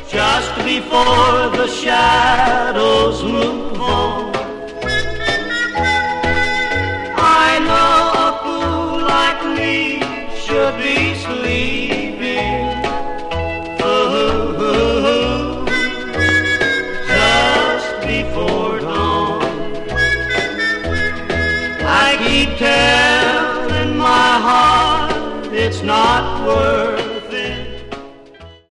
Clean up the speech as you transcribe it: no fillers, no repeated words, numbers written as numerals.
just before the shadows move on. I know a fool like me should be sleeping. Ooh, just before dawn. I keep telling my heart it's not worth